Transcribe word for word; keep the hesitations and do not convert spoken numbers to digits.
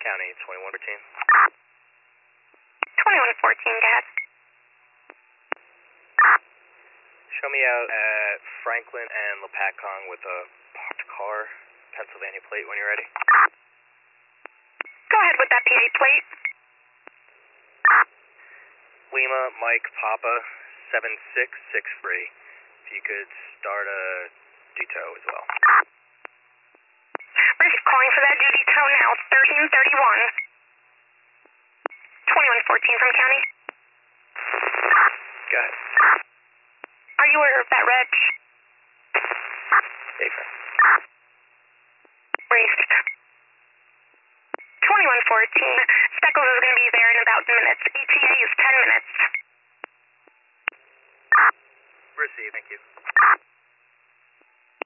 County, twenty-one fourteen. twenty-one fourteen, go ahead. Show me out at Franklin and Lepatcong with a parked car, Pennsylvania plate when you're ready. Go ahead with that P A plate. Lima, Mike, Papa, seven six six three. If you could start a detour as well. We're calling for that duty tow now, thirteen thirty-one. twenty-one fourteen from County. Go ahead. Are you aware of that reg? Safer. Raced. twenty-one fourteen. Speckles is going to be there in about minutes. E T A is ten minutes. Receive, thank you.